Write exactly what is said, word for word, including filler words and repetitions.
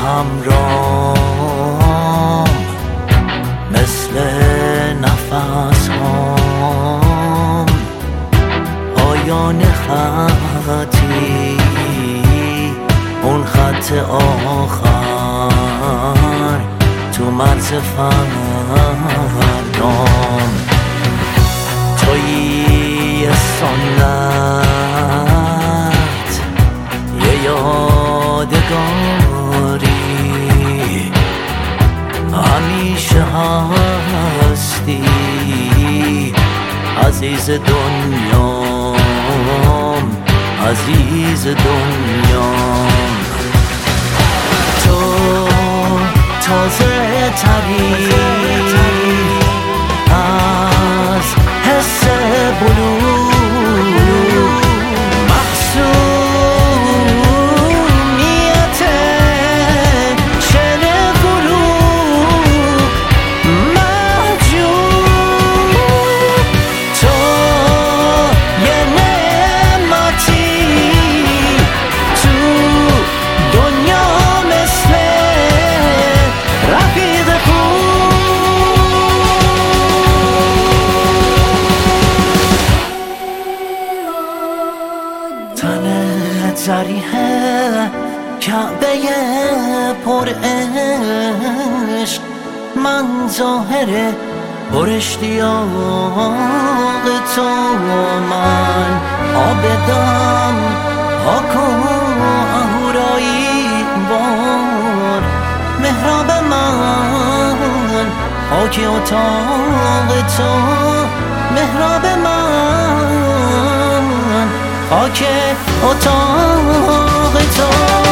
همرام مثل نفس هام پایان خطی اون خط آخر تو مرز فردام تویی سنت یه یادگاری همیشه هستی عزیز دنیام عزیز دنیام تو تازه تری از حس بلور محسومیت شعر فروغ محجوب تو یه نعمتی تو دنیا مثل رفیق تنت زریحه کعبه پر عشق من ظاهر پر اشتیاق تو من آبدم پاک و اهورایی بار محراب من خاک اتاق تو محراب من خاک اتاق تو